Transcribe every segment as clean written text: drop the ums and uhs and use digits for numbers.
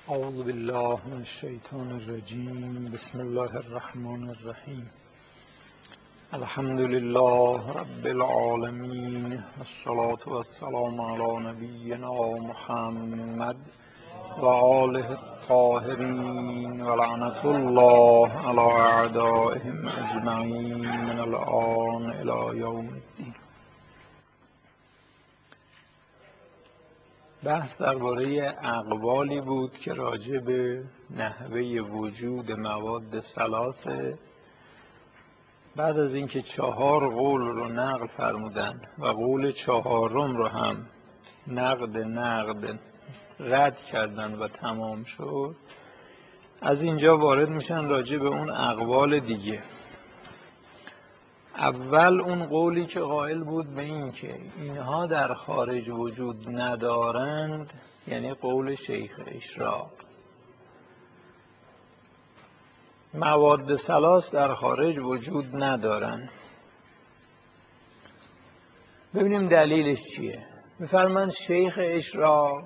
اعوذ بالله من الشیطان الرجیم. بسم الله الرحمن الرحیم. الحمد لله رب العالمین، والصلاة والسلام علی نبینا محمد و آله الطاهرین، و لعنة الله علی اعدائهم اجمعین من الآن الی یوم الدین. بحث درباره اقوالی بود که راجع به نحوه وجود مواد ثلاثه. بعد از اینکه 4 قول رو نقل فرمودن و قول 4م رو هم نقد رد کردن و تمام شد، از اینجا وارد میشن راجع به اون اقوال دیگه. اول اون قولی که قائل بود به این که اینها در خارج وجود ندارند، یعنی قول شیخ اشراق. مواد ثلاث در خارج وجود ندارند. ببینیم دلیلش چیه. میفرمایند شیخ اشراق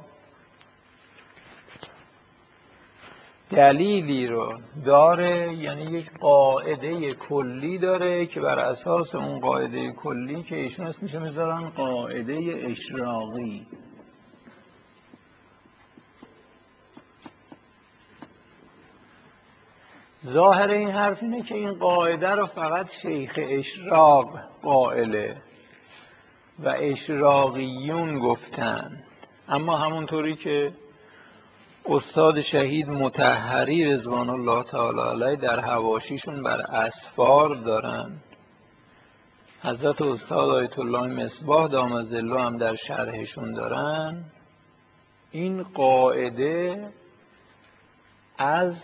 دلیلی رو داره، یعنی یک قاعده کلی داره که بر اساس اون قاعده کلی که ایشون اسمش میذارن قاعده اشراقی. ظاهر این حرف اینه که این قاعده رو فقط شیخ اشراق قائله و اشراقیون گفتن، اما همونطوری که استاد شهید مطهری رضوان الله تعالی علیه در حواشیشون بر اسفار دارن، حضرت استاد آیت الله مصباح دام ظله هم در شرحشون دارن، این قاعده از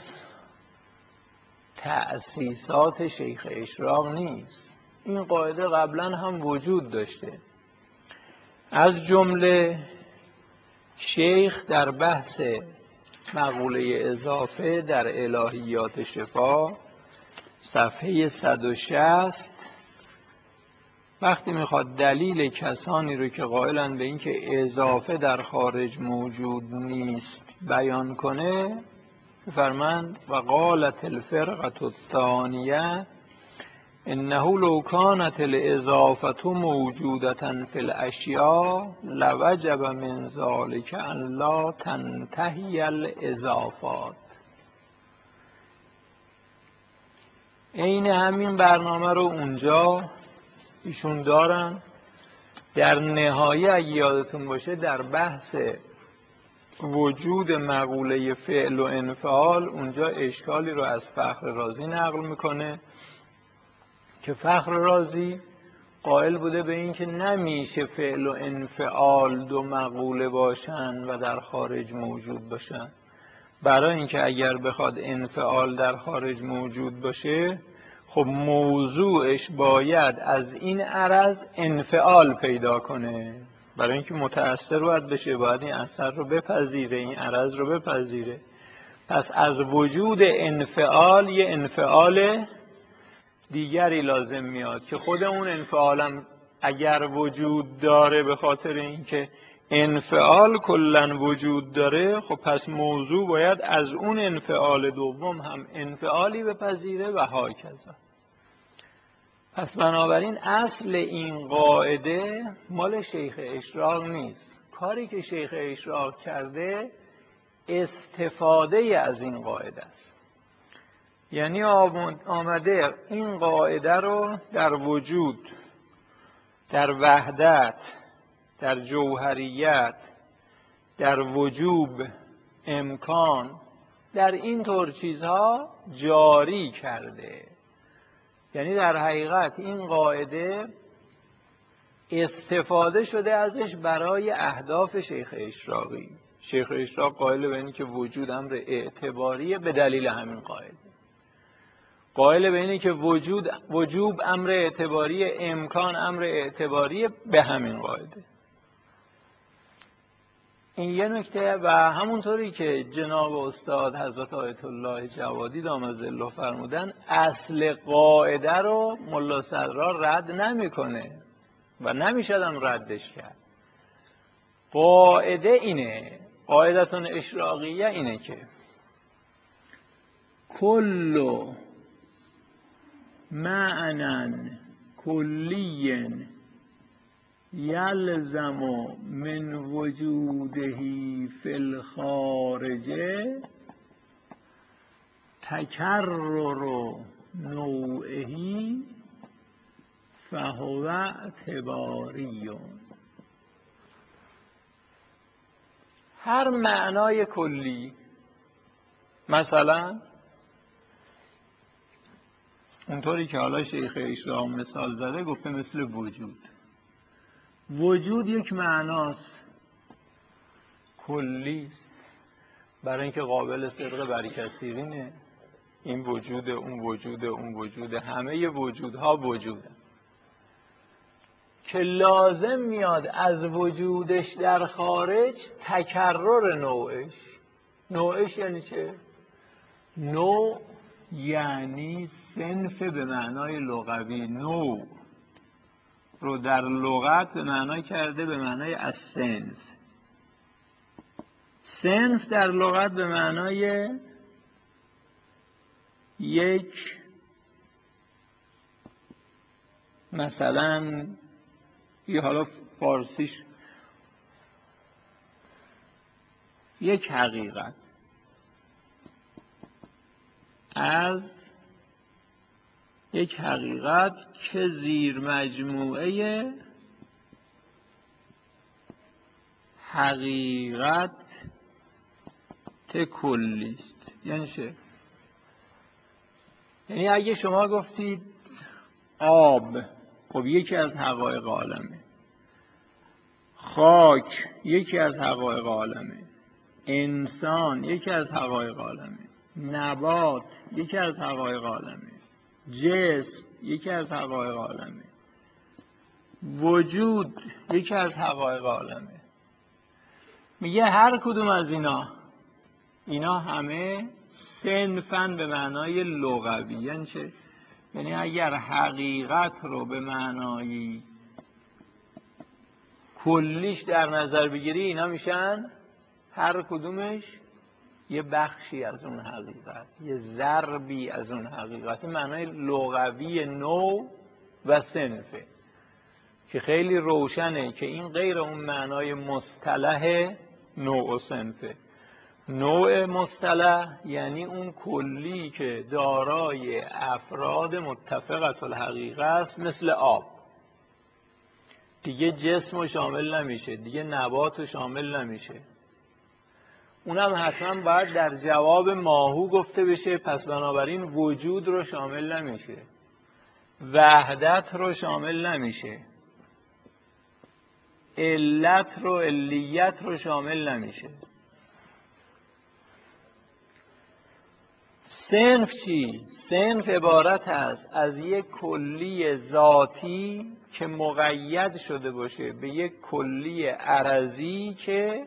تأسیسات شیخ اشراق نیست. این قاعده قبلا هم وجود داشته. از جمله شیخ در بحث مقوله اضافه در الهیات شفا صفحه 160 وقتی میخواد دلیل کسانی رو که قائلن به این که اضافه در خارج موجود نیست بیان کنه، فرمان و قالت الفرقة الثانیه انه لو كانت الاضافه موجوده فی الاشیاء لوجب من ذلك ان لا تنتهی الاضافات. عین همین برنامه رو اونجا ایشون دارن. در نهایه اگه یادتون باشه در بحث وجود مقوله فعل و انفعال اونجا اشکالی رو از فخر رازی نقل میکنه که فخر رازی قائل بوده به این که نمیشه فعل و انفعال دو مقوله باشن و در خارج موجود باشن. برای اینکه اگر بخواد انفعال در خارج موجود باشه، خب موضوعش باید از این عرض انفعال پیدا کنه. برای اینکه متأثر باید بشه، باید این اثر رو بپذیره، این عرض رو بپذیره. پس از وجود انفعال یه انفعال دیگری لازم میاد که خود اون انفعالم اگر وجود داره، به خاطر اینکه انفعال کلن وجود داره، خب پس موضوع باید از اون انفعال دوم هم انفعالی بپذیره و هاکذا. پس بنابراین اصل این قاعده مال شیخ اشراق نیست. کاری که شیخ اشراق کرده استفاده از این قاعده است. یعنی آمده این قاعده رو در وجود، در وحدت، در جوهریت، در وجوب، امکان، در این طور چیزها جاری کرده. یعنی در حقیقت این قاعده استفاده شده ازش برای اهداف شیخ اشراقی. شیخ اشراق قائل به اینه که وجود امر اعتباریه، به دلیل همین قاعده. قائل به اینه که وجوب امر اعتباریه، امکان امر اعتباریه، به همین قاعده. این یه نکته. و همونطوری که جناب استاد حضرت آیت الله جوادی دام ظله فرمودن، اصل قاعده رو ملا صدرا رد نمیکنه و نمیشدم ردش کرد. قاعده اینه، قاعدتون اشراقیه اینه که کل معنی کلی یلزم من وجوده فی الخارج تکرر نوعه فهو اعتباری. هر معنای کلی، مثلا اونطوری که حالا شیخ اشراق مثال زده، گفته مثل وجود. وجود یک معناست، کلیست، برای اینکه قابل صدق بری کثیرینه. این وجود، اون وجود، اون وجود، همه وجودها وجودن که لازم میاد از وجودش در خارج تکرر نوعش. نوعش یعنی چه؟ نوع یعنی صنف به معنای لغوی. نوع رو در لغت به معنای کرده به معنای از صنف. صنف در لغت به معنای یک، مثلا یه حالا فارسیش یک حقیقت از یک حقیقت که زیر مجموعه حقیقت کلی است. یعنی چه؟ یعنی اگه شما گفتید آب، خب یکی از حقایق عالمه. خاک یکی از حقایق عالمه. انسان یکی از حقایق عالمه. نبات یکی از حقایق عالمه. جسم یکی از حقایق عالمه. وجود یکی از حقایق عالمه. میگه هر کدوم از اینا همه صنفن به معنای لغوی. یعنی چه؟ یعنی اگر حقیقت رو به معنای کلیش در نظر بگیری، اینا میشن هر کدومش یه بخشی از اون حقیقت، یه ضربی از اون حقیقت. معنای لغوی نوع و صنفه که خیلی روشنه که این غیر اون معنای مصطلح نوع و صنفه. نوع مصطلح یعنی اون کلی که دارای افراد متفقت الحقیقه است، مثل آب. دیگه جسم رو شامل نمیشه، دیگه نبات رو شامل نمیشه. اونم حتما باید در جواب ماهو گفته بشه، پس بنابراین وجود رو شامل نمیشه، وحدت رو شامل نمیشه، علت رو، علیت رو شامل نمیشه. صنف چی؟ صنف عبارت است از یک کلی ذاتی که مقید شده باشه به یک کلی عرضی که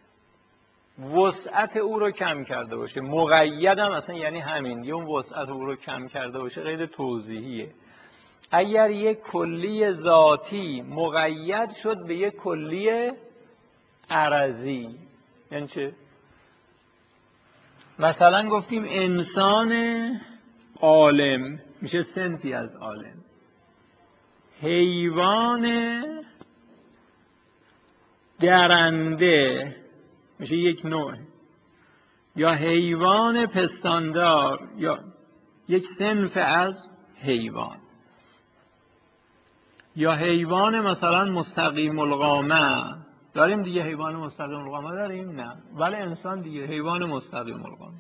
وسعت او رو کم کرده باشه. مقید هم اصلا یعنی همین، یه اون وسعت او رو کم کرده باشه غیر توضیحیه. اگر یک کلی ذاتی مقید شد به یک کلی عرضی، یعنی چه؟ مثلا گفتیم انسان عالم میشه صنفی از عالم. حیوان درنده میشه یک نوع، یا حیوان پستاندار یا یک صنف از حیوان، یا حیوان مثلا مستقیم القامه. داریم دیگه حیوان مستقیم القامه داریم؟ نه، ولی انسان دیگه حیوان مستقیم القامه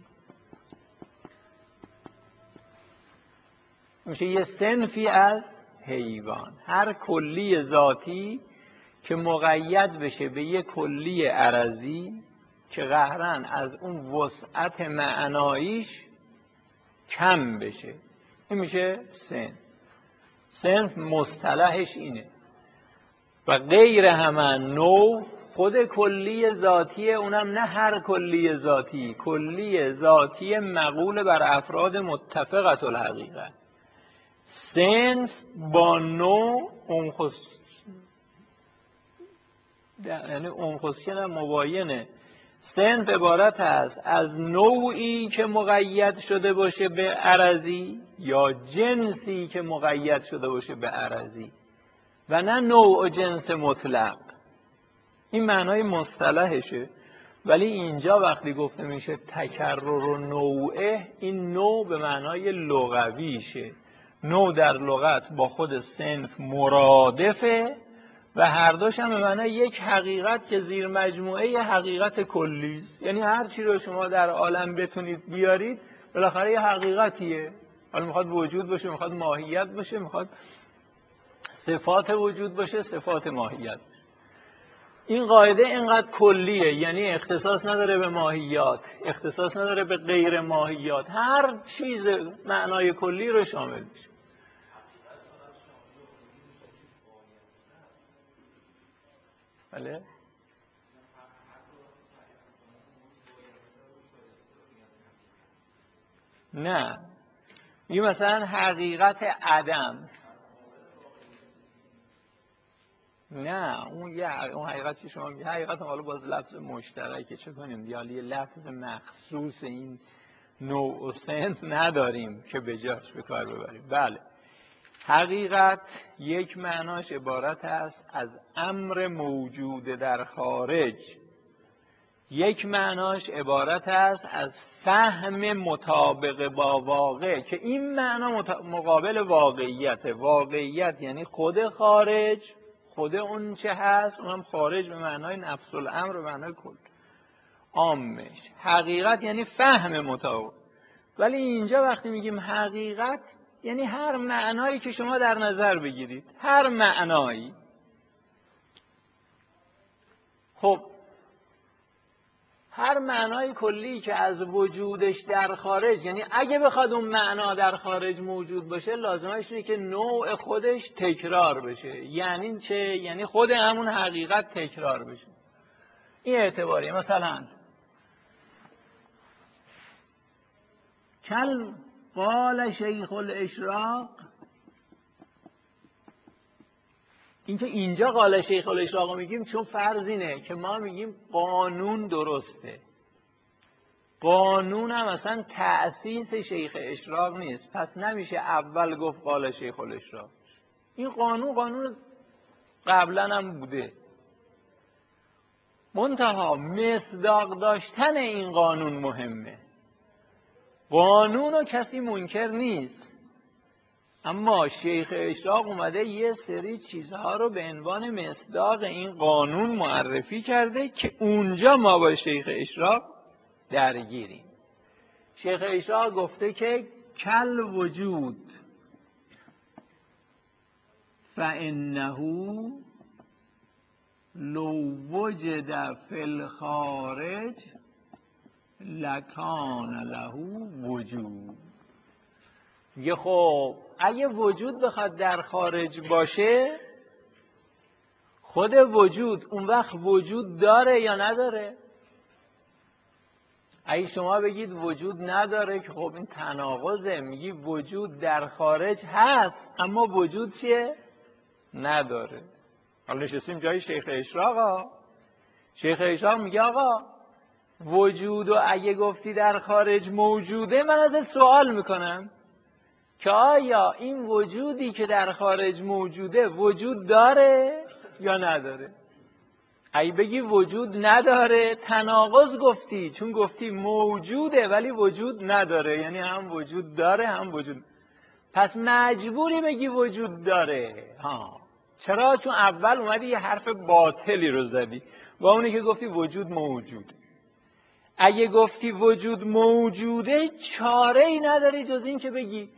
میشه یه صنفی از حیوان. هر کلی ذاتی که مقید بشه به یه کلی عرضی که قهرن از اون وسعت معناییش کم بشه، این میشه صنف. صنف مصطلحش اینه. و غیر همه نوع خود کلی ذاتیه، اونم نه هر کلی ذاتی، کلی ذاتی مقول بر افراد متفقت الحقیقه. صنف با نوع یعنی اونخصیه مباینه. صنف عبارت است از نوعی که مقید شده باشه به عرضی یا جنسی که مقید شده باشه به عرضی و نه نوع و جنس مطلق. این معنای مصطلحشه. ولی اینجا وقتی گفته میشه تکرر و نوعه، این نوع به معنای لغویشه. نوع در لغت با خود صنف مرادفه و هر دوش هم به معنای یک حقیقت که زیر مجموعه حقیقت کلی است. یعنی هر چی رو شما در عالم بتونید بیارید بالاخره یه حقیقتیه. حالا میخواد وجود باشه، میخواد ماهیت باشه، میخواد صفات وجود باشه، صفات ماهیت. این قاعده اینقدر کلیه، یعنی اختصاص نداره به ماهیات، اختصاص نداره به غیر ماهیات، هر چیز معنای کلی رو شامل میشه. بله؟ نه، این مثلا حقیقت عدم. نه، اون حقیقت که شما میگید حقیقت حالا باز لفظ مشترکه، چه کنیم دیگه، یه لفظ مخصوص این نوع و صنف نداریم که به جاش به کار ببریم. بله، حقیقت یک معناش عبارت است از امر موجود در خارج، یک معناش عبارت است از فهم مطابق با واقع که این معنا مقابل واقعیت. واقعیت یعنی خود خارج، خود اون چه هست، اونم خارج به معنای نفس الامر به معنای کل عامش. حقیقت یعنی فهم مطابق. ولی اینجا وقتی میگیم حقیقت یعنی هر معنایی که شما در نظر بگیرید، هر معنایی. خب هر معنای کلی که از وجودش در خارج، یعنی اگه بخواد اون معنا در خارج موجود باشه لازمش اینه که نوع خودش تکرار بشه. یعنی چه؟ یعنی خود همون حقیقت تکرار بشه. این اعتباریه. مثلا کل قال شیخ الاشراق، اینکه اینجا قال شیخ الاشراق میگیم چون فرض اینه که ما میگیم قانون درسته. قانون هم اصلا تأسیس شیخ اشراق نیست، پس نمیشه اول گفت قال شیخ الاشراق. این قانون قبلا هم بوده، منتها مصداق داشتن این قانون مهمه. قانون رو کسی منکر نیست، اما شیخ اشراق اومده یه سری چیزها رو به عنوان مصداق این قانون معرفی کرده که اونجا ما با شیخ اشراق درگیریم. شیخ اشراق گفته که کل وجود فانه لو وجد فی الخارج لکان له وجود. میگه خب اگه وجود بخواد در خارج باشه، خود وجود اون وقت وجود داره یا نداره؟ اگه شما بگید وجود نداره که خب این تناقضه. میگی وجود در خارج هست اما وجود چیه؟ نداره. حالا نشستیم جای شیخ اشراق. شیخ اشراق میگه آقا وجود و اگه گفتی در خارج موجوده، من ازت سوال میکنم که آیا این وجودی که در خارج موجوده وجود داره یا نداره؟ اگه بگی وجود نداره تناقض گفتی، چون گفتی موجوده ولی وجود نداره، یعنی هم وجود داره هم وجود. پس مجبوری بگی وجود داره. چرا؟ چون اول اومدی یه حرف باطلی رو زدی با اونی که گفتی وجود موجوده. اگه گفتی وجود موجوده چاره ای نداری جز این که بگی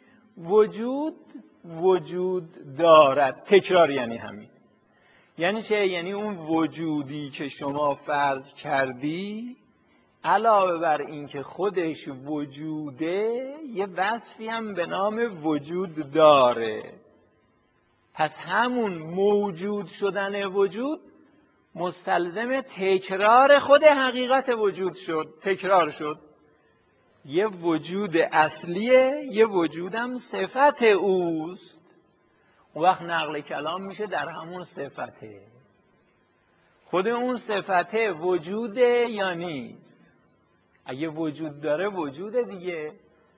وجود دارد. تکرار یعنی همین. یعنی چه؟ یعنی اون وجودی که شما فرض کردی علاوه بر این که خودش وجوده یه وصفی هم به نام وجود داره. پس همون موجود شدن وجود مستلزم تکرار خود حقیقت وجود شد. تکرار شد. یه وجود اصلیه، یه وجودم صفت اوست. اون وقت نقل کلام میشه در همون صفته. خود اون صفته وجوده یا نیست؟ اگه وجود داره وجوده دیگه.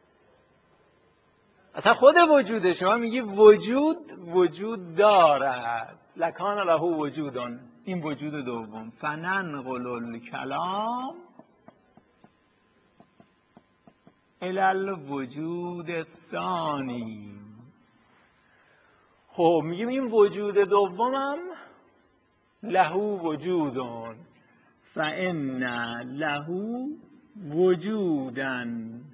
اصلا خود وجوده، شما میگی وجود دارد، لکان له وجودن، این وجود دوم. فننقل الکلام الی الوجود الثانی. خب میگیم این وجود دومم له وجودن، فان له وجودا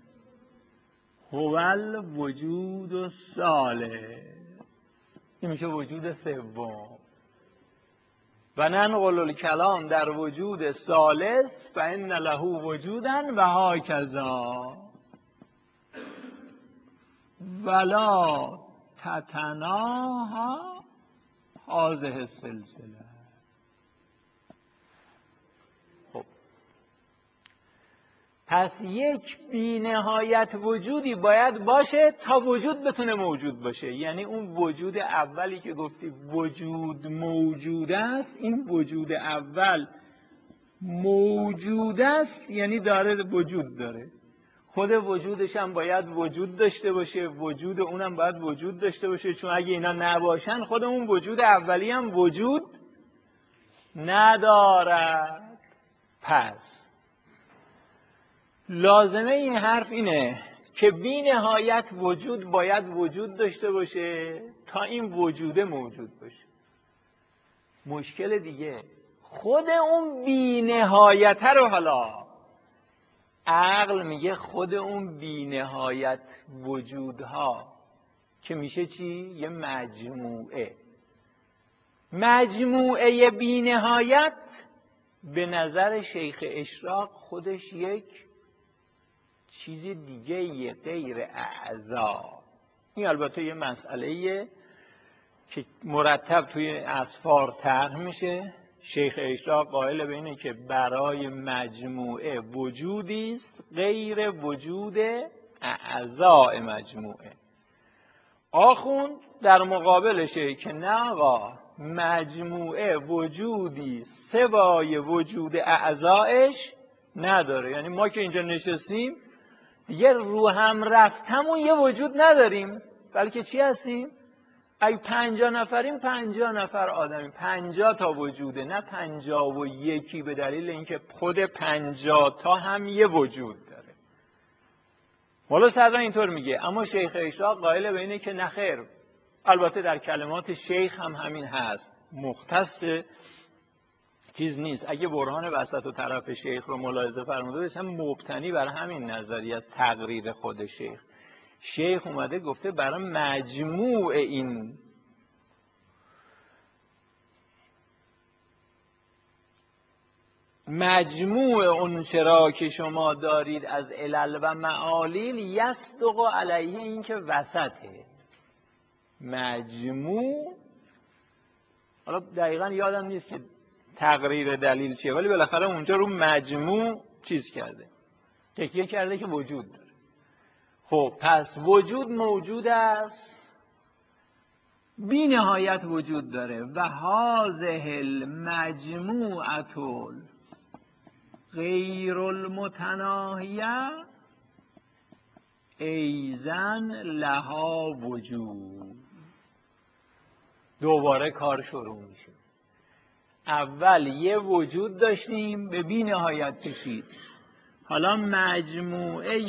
هو الوجود الثالث. این میشه وجود سوم. و ننقل الکلام در وجود ثالث فان له وجودا و هاکذا ولا تتناهی هذه السلسله. خب پس یک بی نهایت وجودی باید باشه تا وجود بتونه موجود باشه. یعنی اون وجود اولی که گفتی وجود موجود است، این وجود اول موجود است یعنی داره وجود داره. خود وجودش هم باید وجود داشته باشه، وجود اونم باید وجود داشته باشه، چون اگه اینا نباشن خود اون وجود اولی هم وجود ندارد. پس لازمه این حرف اینه که بی نهایت وجود باید وجود داشته باشه تا این وجوده موجود باشه. مشکل دیگه خود اون بی نهایت رو، حالا عقل میگه خود اون بی نهایت وجودها که میشه چی؟ یه مجموعه بی نهایت به نظر شیخ اشراق خودش یک چیز دیگه یه غیر اعضا. این البته یه مسئله‌ایه که مرتب توی اسفار طرح میشه. شیخ اشراق قائل به اینه که برای مجموعه وجودی است غیر وجود اعضاء مجموعه. آخوند در مقابلشه که نه آقا، مجموعه وجودی سوای وجود اعضایش نداره. یعنی ما که اینجا نشستیم دیگه رو هم رفتمون یه وجود نداریم، بلکه چی هستیم؟ اگه 50 نفریم 50 نفر آدمیم، 50 تا وجوده، نه 51 به دلیل اینکه خود 50 تا هم یه وجود داره. مولا صدرا اینطور میگه، اما شیخ اشراق قائل به اینه که نخیر. البته در کلمات شیخ هم همین هست، مختص چیز نیست. اگه برهان وسط و طرف شیخ رو ملاحظه فرموده باشم، مبتنی بر همین نظریه از تقریر خود شیخ. شیخ اومده گفته برای مجموع اون چرا که شما دارید از علل و معالیل یصدق علیه، این که وسطه مجموع. حالا دقیقا یادم نیست که تقریر دلیل چیه، ولی بالاخره اونجا رو مجموع چیز کرده، تکیه کرده که وجود داره. خب پس وجود موجود است، بی نهایت وجود داره. و هذه المجموعة غیر المتناهیه ایزن لها وجود. دوباره کار شروع میشه. اول یه وجود داشتیم به بی نهایت کشید، حالا مجموعه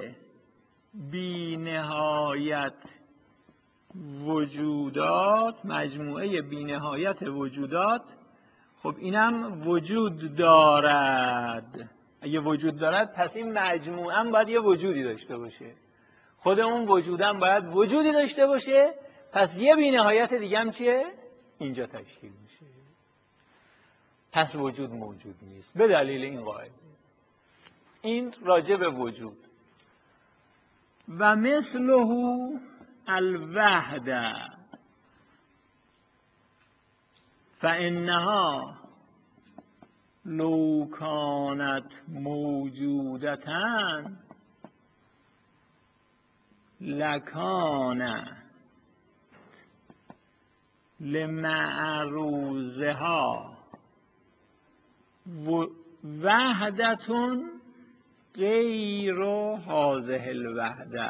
بی نهایت وجودات، مجموعه بی نهایت وجودات. خب اینم وجود دارد. اگه وجود دارد پس این مجموعه هم باید یه وجودی داشته باشه، خود اون وجودم باید وجودی داشته باشه. پس یه بی نهایت دیگه هم چیه؟ اینجا تشکیل میشه. پس وجود موجود نیست به دلیل این قاعده. این راجع به وجود. و مثله الوحده فانها لو کانت موجودة لکان لمعروضها وحدتون غیر هذه الوحده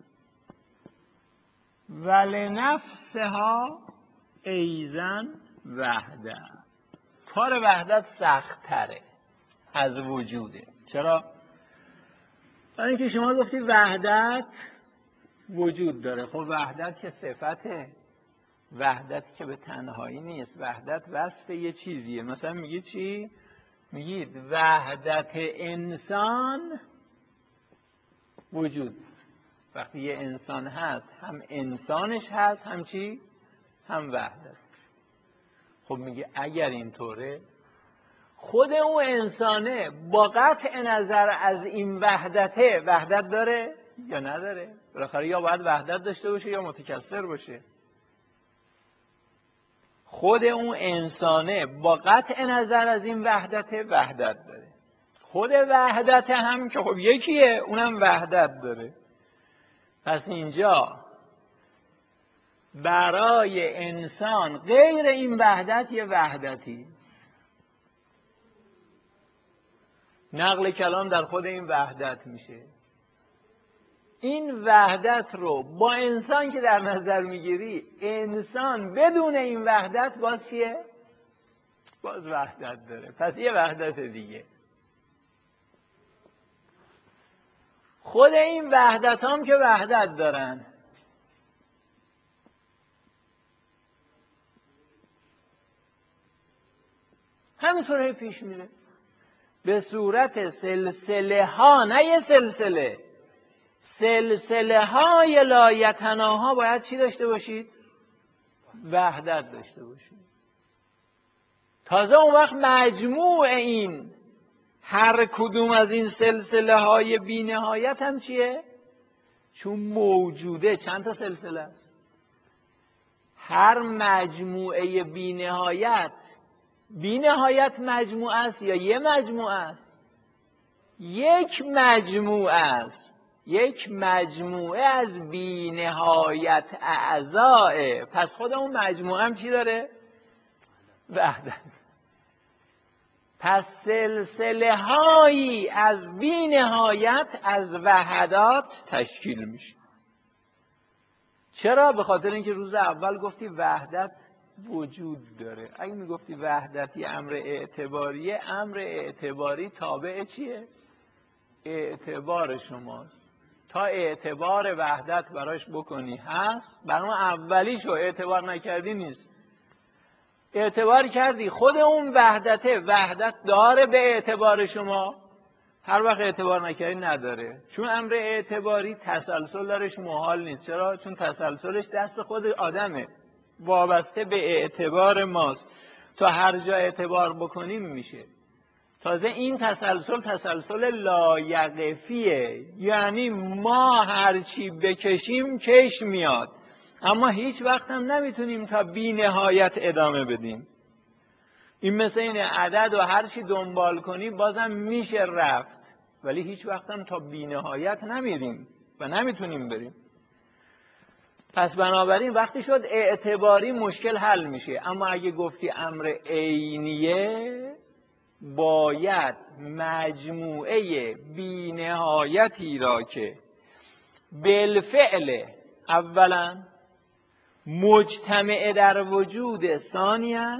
ولنفسها ایضا وحده. کار وحدت سخت تره از وجوده. چرا؟ برای اینکه شما گفتی وحدت وجود داره. خب وحدت که صفته، وحدت که به تنهایی نیست، وحدت وصف یه چیزیه. مثلا میگید چی؟ میگید وحدت انسان وجود. وقتی یه انسان هست هم انسانش هست هم چی؟ هم وحدت. خب میگه اگر اینطوره خود اون انسانه با قطع نظر از این وحدته وحدت داره یا نداره؟ بالاخره یا باید وحدت داشته باشه یا متکثر باشه. خود اون انسانه با قطع نظر از این وحدته وحدت داره. خود وحدت هم که خب یکیه اونم وحدت داره. پس اینجا برای انسان غیر این وحدت یه وحدتی است. نقل کلام در خود این وحدت میشه. این وحدت رو با انسان که در نظر میگیری، انسان بدون این وحدت باز چیه؟ باز وحدت داره. پس یه وحدت دیگه. خود این وحدت هم که وحدت دارن، همینطوره پیش میره به صورت سلسله ها، نه یه سلسله، سلسله های لایتناها. باید چی داشته باشید؟ وحدت داشته باشید. تازه اون وقت مجموع این هر کدوم از این سلسله های بی نهایت هم چیه؟ چون موجوده. چند تا سلسله است؟ هر مجموعه بی نهایت مجموعه است یا یه مجموعه است؟ یک مجموعه است. یک مجموعه از بی نهایت اعضائه. پس خود اون مجموعه هم چی داره؟ وحدت. پس سلسله هایی از بی نهایت از وحدات تشکیل میشه. چرا؟ به خاطر اینکه روز اول گفتی وحدت وجود داره. اگه میگفتی وحدتی امر اعتباریه، امر اعتباری تابع چیه؟ اعتبار شماست. تا اعتبار وحدت براش بکنی هست، برای اولیشو اعتبار نکردی نیست. اعتبار کردی خود اون وحدته وحدت داره به اعتبار شما، هر وقت اعتبار نکردی نداره. چون امر اعتباری تسلسل درش محال نیست. چرا؟ چون تسلسلش دست خود آدمه، وابسته به اعتبار ماست. تا هر جا اعتبار بکنیم میشه. تازه این تسلسل لایقفیه، یعنی ما هرچی بکشیم کش میاد، اما هیچ وقت هم نمیتونیم تا بی نهایت ادامه بدیم. این مثل اینه عدد و هرچی دنبال کنی بازم میشه رفت، ولی هیچ وقت هم تا بی نهایت نمیریم و نمیتونیم بریم. پس بنابراین وقتی شد اعتباری مشکل حل میشه. اما اگه گفتی امر عینیه، باید مجموعه بی نهایتی را که بالفعل اولا مجتمع در وجود، ثانیاً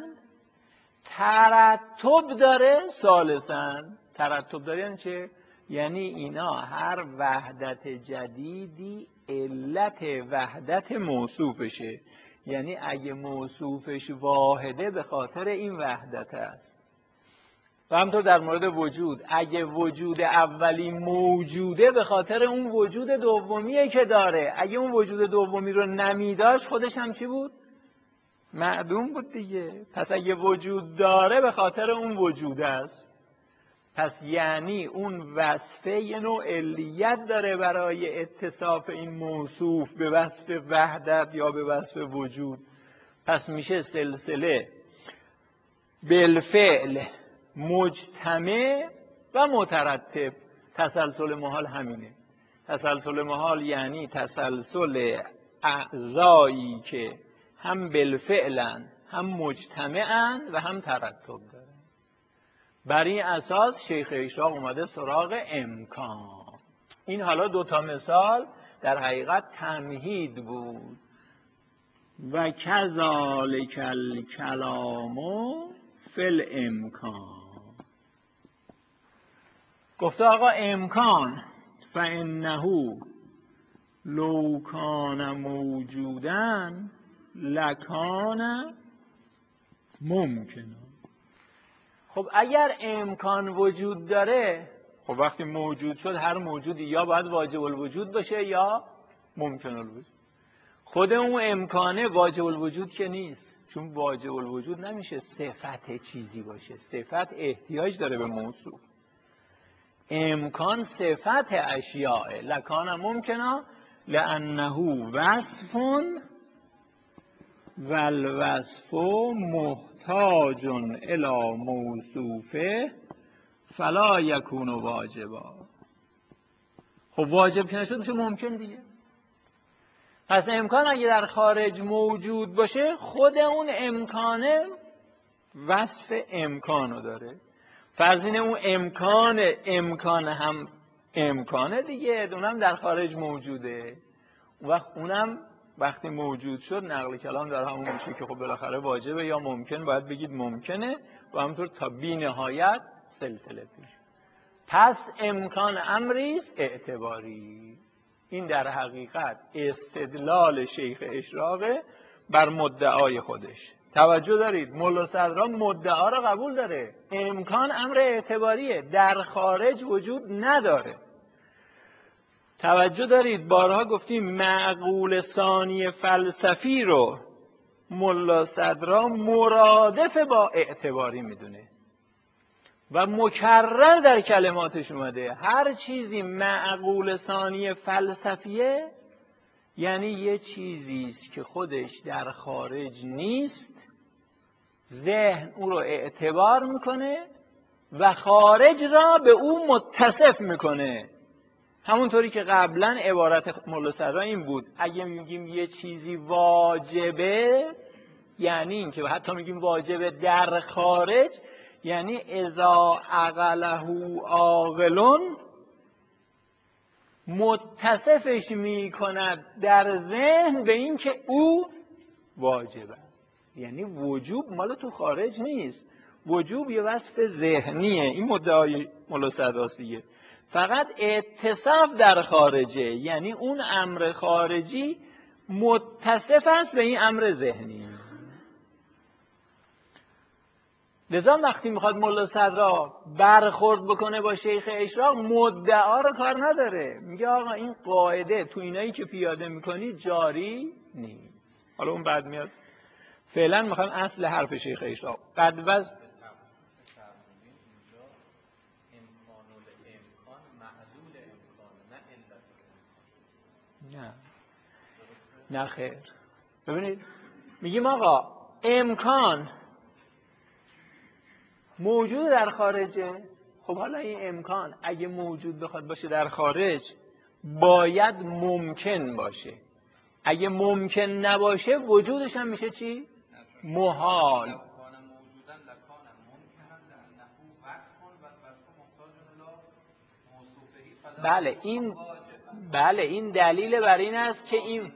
ترتب داره، ثالثاً ترتب داره. یعنی چه؟ یعنی اینا هر وحدت جدیدی علت وحدت موصوفشه. یعنی اگه موصوفش واحده به خاطر این وحدت است. و همطور در مورد وجود، اگه وجود اولی موجوده به خاطر اون وجود دومیه که داره. اگه اون وجود دومی رو نمیداشت خودش هم چی بود؟ معدوم بود دیگه. پس اگه وجود داره به خاطر اون وجود است. پس یعنی اون وصفه یه نوع علیت داره برای اتصاف این موصوف به وصف وحدت یا به وصف وجود. پس میشه سلسله بالفعل مجتمع و مترتب. تسلسل محال همینه. تسلسل محال یعنی تسلسل اعضایی که هم بالفعلن، هم مجتمعن و هم ترتب دارن. بر این اساس شیخ اشراق اومده سراغ امکان. این حالا دوتا مثال در حقیقت تمهید بود. و کذالک الکلام فی الامکان. گفته آقا امکان فانه لو کان موجودا لکان ممکنا. خب اگر امکان وجود داره، خب وقتی موجود شد هر موجودی یا باید واجب الوجود باشه یا ممکن الوجود. خود اون امکانه واجب الوجود که نیست، چون واجب الوجود نمیشه صفت چیزی باشه، صفت احتیاج داره به موصوف. امکان صفت اشیاء. لکان ممکنا لانه وصف و الوصف محتاج الی موصوفه فلا یکون واجبا. خب واجب که نشد میشه ممکن دیگه. پس امکان اگه در خارج موجود باشه خود اون امکانه وصف امکانو داره. فرض اینه اون امکان هم امکانه دیگه، اونم در خارج موجوده. اونم وقتی موجود شد نقل کلام در همون میشه که خب بالاخره واجبه یا ممکن، باید بگید ممکنه و همونطور تا بی نهایت سلسله پیش. پس امکان امریست اعتباری. این در حقیقت استدلال شیخ اشراقه بر مدعای خودش. توجه دارید ملا صدرا مدعا را قبول داره، امکان امر اعتباریه، در خارج وجود نداره. توجه دارید بارها گفتیم معقول ثانی فلسفی رو ملا صدرا مرادف با اعتباری میدونه و مکرر در کلماتش اومده. هر چیزی معقول ثانی فلسفیه یعنی یه چیزی است که خودش در خارج نیست، ذهن او رو اعتبار میکنه و خارج را به او متصف میکنه. همونطوری که قبلا عبارت ملا صدرا این بود، اگه میگیم یه چیزی واجبه یعنی این که حتی میگیم واجبه در خارج، یعنی اذا عقله عاقلون متصفش میکند در ذهن به این که او واجب است. یعنی وجوب مال تو خارج نیست، وجوب یه وصف ذهنیه. این مدعای ملا صدراست دیگه. فقط اتصاف در خارجه، یعنی اون امر خارجی متصف است به این امر ذهنی. لذا وقتی میخواد ملا صدرا برخورد بکنه با شیخ اشراق مدعا رو کار نداره، میگه آقا این قاعده تو اینایی که پیاده میکنی جاری نیست. حالا اون بعد میاد. فعلا میخوایم اصل حرف شیخ اشراق. بعد باز نه خیر. ببینید میگیم آقا امکان موجود در خارجه. خب حالا این امکان اگه موجود بخواد باشه در خارج باید ممکن باشه. اگه ممکن نباشه وجودش هم میشه چی؟ محال. بله این دلیل بر این است که این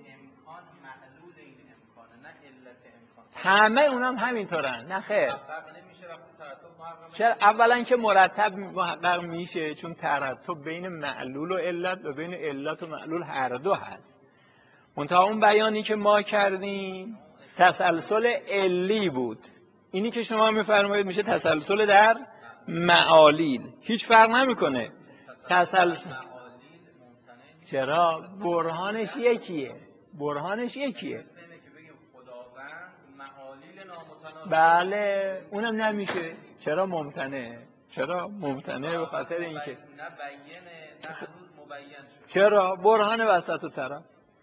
همه اونم همینطورن. نه خیر. چرا؟ اولا که مرتب محقق میشه، چون ترتب بین معلول و علت و بین علت و معلول هر دو هست. منتها اون بیانی که ما کردیم تسلسل علی بود، اینی که شما میفرمایید میشه تسلسل در معالیل. هیچ فرق نمیکنه تسلسل. چرا؟ برهانش یکیه. بله اونم نمیشه. چرا ممتنعه؟ به خاطر اینکه چرا برهان وسط و طرف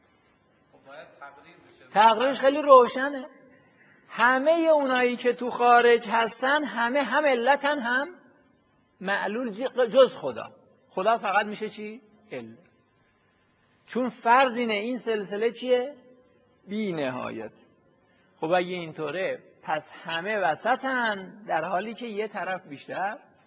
تقریرش خیلی روشنه. همه اونایی که تو خارج هستن همه هم علتن هم معلول جز خدا فقط میشه چی؟ علت. چون فرض اینه این سلسله چیه؟ بی نهایت. خب اگه اینطوره پس همه وسطن در حالی که یه طرف بیشتر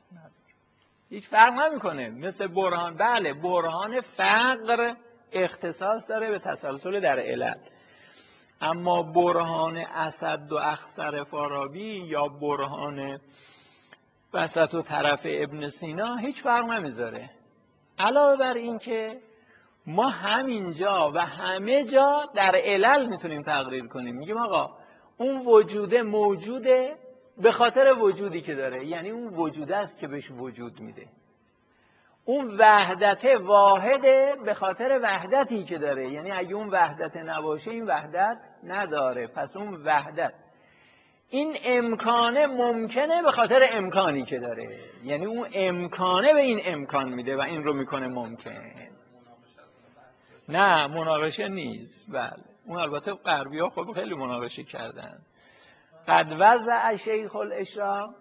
هیچ فرق نمیکنه. مثل برهان، بله برهان فقر اختصاص داره به تسلسل در علل، اما برهان اسد و اخصر فارابی یا برهان وسط و طرف ابن سینا هیچ فرق نمیذاره. علاوه بر این که ما همینجا و همه جا در علل میتونیم تقریر کنیم. میگیم آقا اون وجوده موجوده به خاطر وجودی که داره، یعنی اون وجوده است که بهش وجود میده. اون وحدت واحده به خاطر وحدتی که داره، یعنی اگه اون وحدت نباشه این وحدت نداره، پس اون وحدت. این امکانه ممکنه به خاطر امکانی که داره، یعنی اون امکانه به این امکان میده و این رو میکنه ممکن. نه مناقشه نیست. بله اون البته غربی ها خب خیلی مناقشه کردن. قد وضع شیخ الاشراق،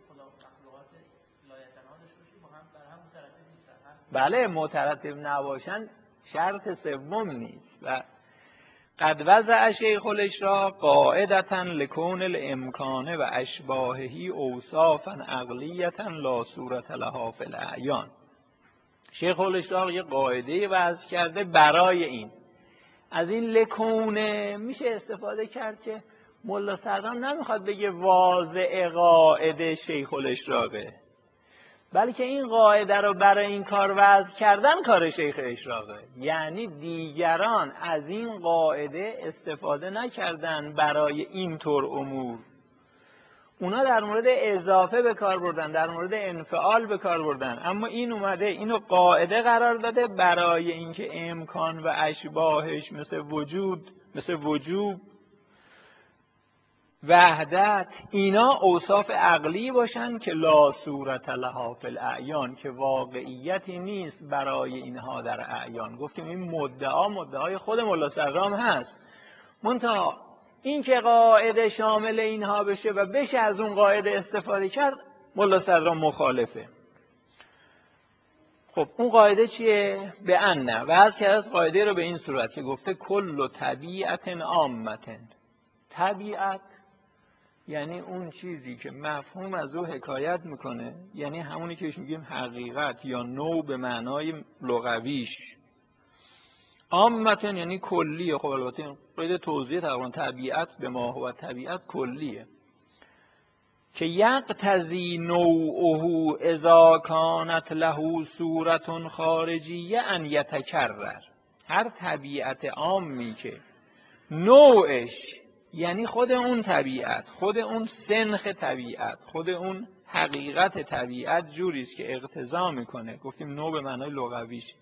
بله مترتب نباشن شرط سوم نیست. و قد وضع شیخ الاشراق قاعدتا لکون الامکان و اشباههی اوصافا عقلیتا لا صورت لها فی الاعیان. شیخ الاشراق یه قاعده وضع کرده برای این. از این لکونه میشه استفاده کرد که ملا صدران نمیخواد بگه واضع قاعده شیخ الاشراقه، بلکه این قاعده رو برای این کار وضع کردن کار شیخ اشراقه. یعنی دیگران از این قاعده استفاده نکردن برای این طور امور، اونا در مورد اضافه به کار بردن، در مورد انفعال به کار بردن، اما این اومده اینو قاعده قرار داده برای اینکه امکان و اشباهش مثل وجود، مثل وجوب، وحدت، اینا اوصاف عقلی باشن که لا صورت لها فی الاعیان، که واقعیتی نیست برای اینها در اعیان. گفتیم این مدعای خود ملا صدرام هست، منتها این که قاعده شامل اینها بشه و بشه از اون قاعده استفاده کرد، ملا صدرام مخالفه. خب اون قاعده چیه؟ به انه و از قاعده رو به این صورت که گفته کل طبیعت عامه. طبیعت یعنی اون چیزی که مفهوم از او حکایت میکنه، یعنی همونی که میگیم حقیقت یا نوع به معنای لغویش. عامتن یعنی کلیه. خب البته قید توضیح تقریبا طبیعت به ما هو طبیعت کلیه که یقتضی نوعه اذا کانت له صورت خارجیه ان یتکرر. هر طبیعت عامی که نوعش یعنی خود اون طبیعت، خود اون سنخ طبیعت، خود اون حقیقت طبیعت جوریست که اقتضا میکنه، گفتیم نوع به معنای لغویش،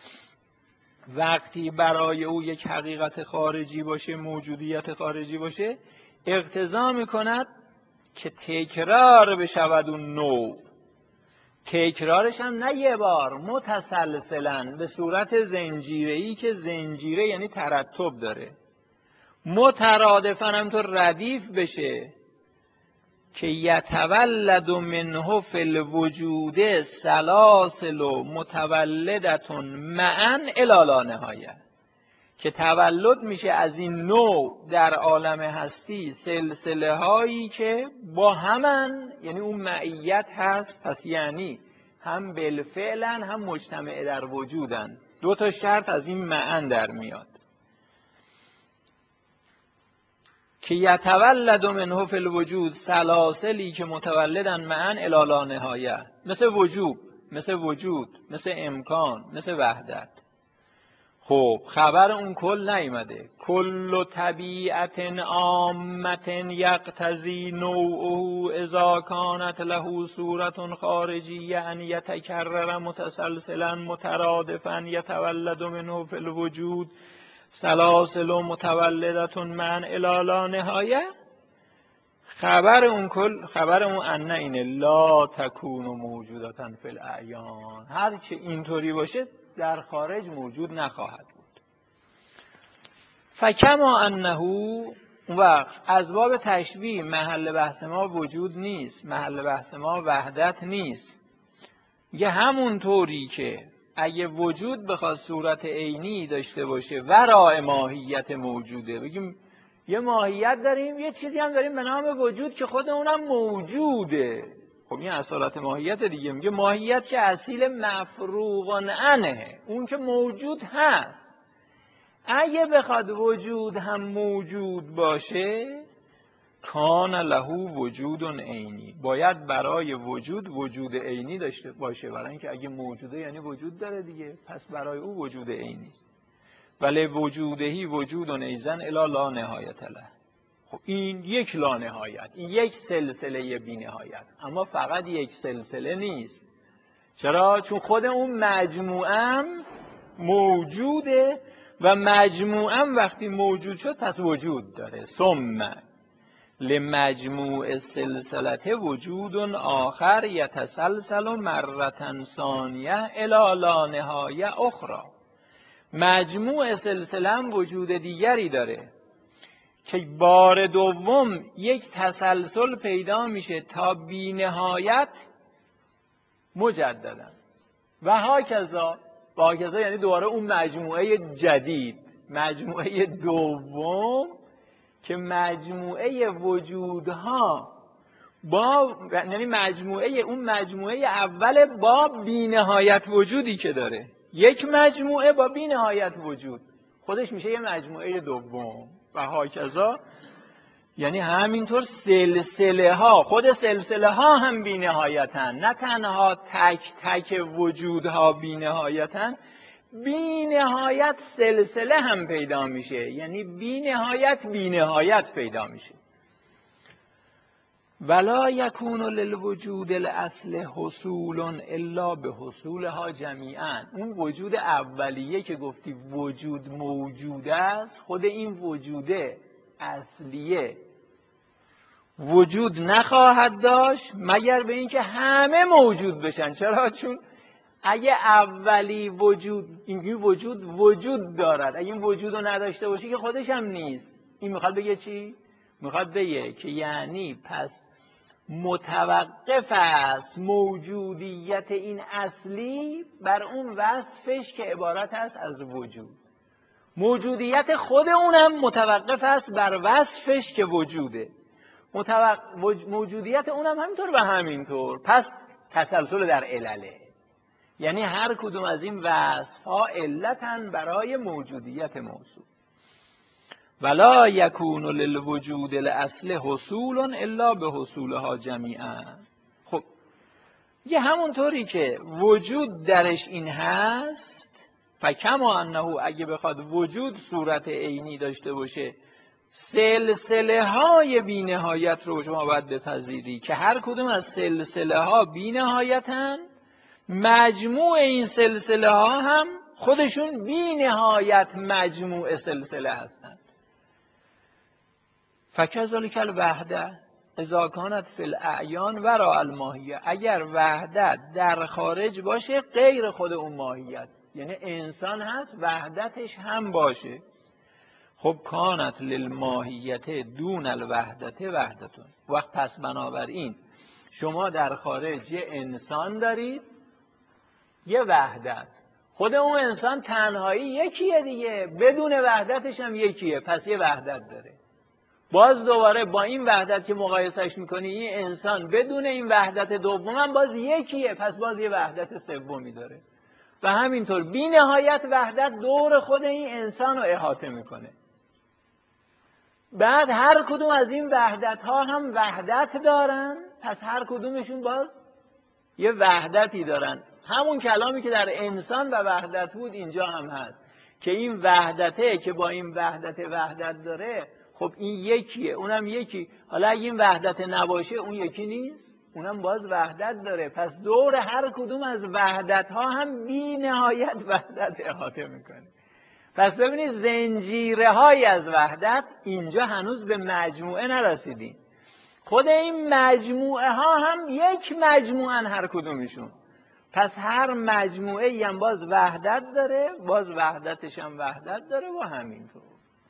وقتی برای او یک حقیقت خارجی باشه، موجودیت خارجی باشه، اقتضا میکند که تکرار بشود اون نوع. تکرارش هم نه یه بار، متسلسلاً به صورت زنجیره‌ای که زنجیره یعنی ترتب داره، مترادفاً هم تو ردیف بشه که یتولد منه فی الوجود سلاسل متولدتون معا الی لا نهایه، که تولد میشه از این نوع در عالم هستی سلسله هایی که با همن، یعنی اون معیت هست، پس یعنی هم بالفعلن هم مجتمع در وجودن. دو تا شرط از این معا در میاد که یتولد منه فی الوجود سلاسلی که متولدن معا الی لا نهایه، مثل وجوب، مثل وجود، مثل امکان، مثل وحدت. خب خبر اون کل نیامده. کل طبیعت عامت یقتضی نوعه اذا کانت له صورت خارجیه ان یتکرر متسلسلا مترادفا یتولد منه فی الوجود سلاسل متولدتون من الی لا نهایه. خبر اون کل، خبر اون انه اینه لا تکون موجودتا فی الاعیان، هر چه اینطوری باشه در خارج موجود نخواهد بود. فکما انه، اون وقت از باب تشبیه محل بحث ما وجود نیست، محل بحث ما وحدت نیست. یه همون طوری که اگه وجود بخواد صورت عینی داشته باشه ورای ماهیت موجوده، بگیم یه ماهیت داریم، یه چیزی هم داریم به نام وجود که خود اونم موجوده، خب این اصالت ماهیت دیگه. میگه ماهیت که اصیل مفروغ عنه، اون که موجود هست، اگه بخواد وجود هم موجود باشه، کان له وجود عینی، باید برای وجود عینی داشته باشه. برای اینکه اگه موجوده یعنی وجود داره دیگه، پس برای او وجود عینی. ولی وجودهی وجود ایزن الی لا نهایت له. خب این یک لا نهایت، این یک سلسله بی نهایت. اما فقط یک سلسله نیست. چرا؟ چون خود اون مجموعم موجوده و مجموعم وقتی موجود شد پس وجود داره. ثم لمجموع سلسلت وجود آخر یتسلسل مرة ثانیه الی لا نهایه اخرى. مجموع سلسله هم وجود دیگری داره که بار دوم یک تسلسل پیدا میشه تا بی نهایت مجددا. و هاکذا یعنی دوباره اون مجموعه جدید، مجموعه دوم که مجموعه وجودها با، یعنی مجموعه اول با بی نهایت وجودی که داره، یک مجموعه با بی نهایت وجود خودش میشه یه مجموعه دوم. و هاکذا یعنی همینطور سلسله ها، خود سلسله ها هم بی نهایتن، نه تنها تک تک وجودها بی نهایتن، بی نهایت سلسله هم پیدا میشه، یعنی بی نهایت پیدا میشه. ولا یکون للوجود الاصل حصول الا به حصولها جمیعا. اون وجود اولیه که گفتی وجود موجود است، خود این وجوده اصلیه وجود نخواهد داشت مگر به اینکه همه موجود بشن. چرا؟ چون اگه اولی وجود دارد، اگه این وجود رو نداشته باشه که خودش هم نیست. این میخواد بگه چی؟ میخواد بگه که یعنی پس متوقف است موجودیت این اصلی بر اون وصفش که عبارت است از وجود. موجودیت خود اون هم متوقف است بر وصفش که وجوده. موجودیت اون هم همینطور و همینطور. پس تسلسل در علله، یعنی هر کدوم از این وصف ها علتن برای موجودیت موصوف. ولا یکون للوجود الاصل حصول الا به حصولها جمیعا. خب یه همونطوری که وجود درش این هست، فکما انه اگه بخواد وجود صورت عینی داشته باشه، سلسله های بی نهایت رو شما باید بپذیری که هر کدوم از سلسله ها بی نهایتن، مجموع این سلسله ها هم خودشون بی نهایت مجموع سلسله هستن. فکذالک الوحده اذا کانت فی الاعیان وراء الماهیه. اگر وحدت در خارج باشه غیر خود اون ماهیت، یعنی انسان هست وحدتش هم باشه، خب کانت للماهیت دون الوحدت وحدتون. وقت پس بنابراین شما در خارج یه انسان دارید، یه وحدت، خود اون انسان تنهایی یکیه دیگه، بدون وحدتش هم یکیه، پس یه وحدت داره. باز دوباره با این وحدت که مقایسش میکنی، این انسان بدون این وحدت دوم هم باز یکیه، پس باز یه وحدت سومی داره. و همینطور بی نهایت وحدت دور خود این انسان رو احاطه میکنه. بعد هر کدوم از این وحدت ها هم وحدت دارن، پس هر کدومشون باز یه وحدتی دارن. همون کلامی که در انسان و وحدت بود اینجا هم هست که این وحدته که با این وحدت داره، خب این یکیه، اونم یکی. حالا اگه این وحدت نباشه اون یکی نیست، اونم باز وحدت داره. پس دور هر کدوم از وحدت ها هم بی نهایت وحدت احاطه میکنه. پس ببینید زنجیره های از وحدت، اینجا هنوز به مجموعه نرسیدیم. خود این مجموعه ها هم یک مجموعه هر کدومشون. پس هر مجموعه هم باز وحدت داره، باز وحدتش هم وحدت داره و همینطور.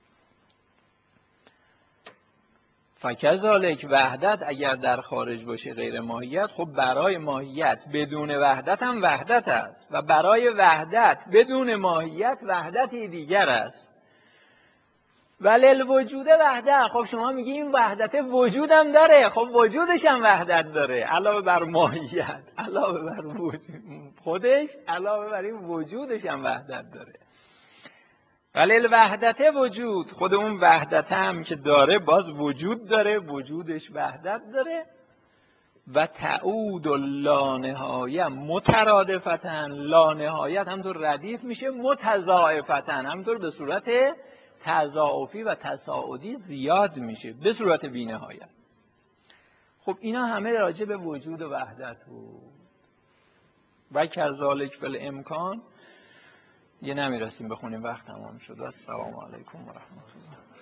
فکذالک وحدت اگر در خارج باشه غیر ماهیت، خب برای ماهیت بدون وحدت هم وحدت است و برای وحدت بدون ماهیت وحدتی دیگر است. ولی الوجود وحده. خب شما میگی این وحدت وجودم داره، خب وجودش هم وحدت داره، علاوه بر ماهیت، علاوه بر خودش، علاوه بر این وجودش هم وحدت داره. ولی الوحدت وجود، خود اون وحدت هم که داره باز وجود داره، وجودش وحدت داره. و تعود لانهایه مترادفتن، لانهایت همطور ردیف میشه، متضاعفتن همطور به صورت تضاعفی و تصاعدی زیاد میشه به صورت بی‌نهایت. خب اینا همه راجع به وجود و وحدت بود. و کذالک فی الامکان. یه نمیرسیم بخونیم، وقت تمام شد. السلام علیکم و رحمت الله.